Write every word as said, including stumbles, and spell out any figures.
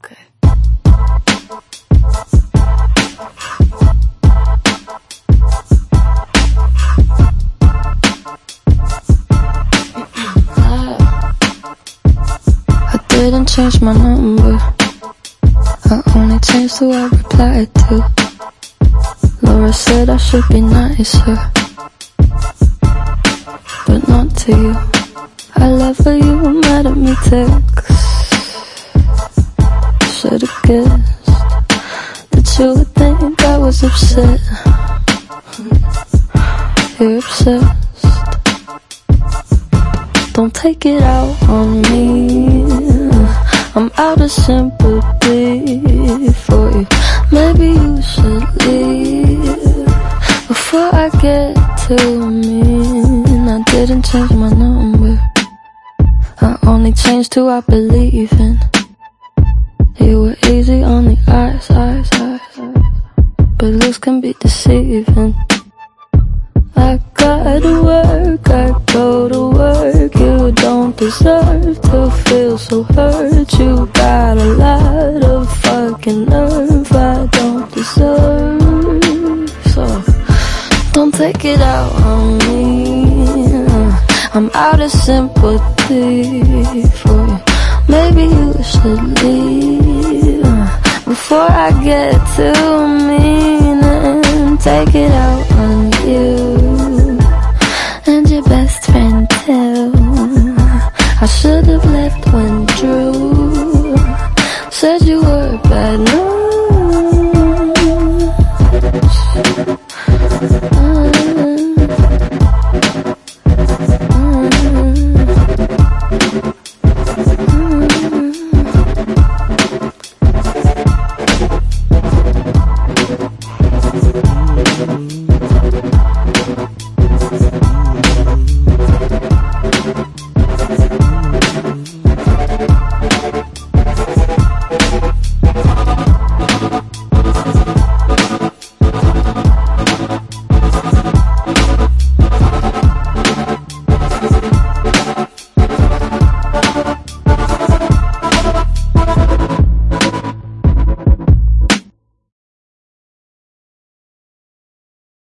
Okay. I didn't change my number, I only changed who I replied to. Laura said I should be nicer, but not to you. I love how you were mad at me text. Should've guessed that you would think I was upset. You're obsessed. Don't take it out on me, I'm out of sympathy for you. Maybe you should leave before I get too mean. I didn't change my number, I only changed who I believe in. You were easy on the eyes, eyes, eyes, eyes, but looks can be deceiving. I gotta work, I go to work. You don't deserve to feel so hurt. You got a lot of fucking nerve I don't deserve. So don't take it out on me, I'm out of sympathy for you. Maybe you should leave before I get too mean and take it out on you and your best friend too. I should've left when Drew said you were bad news.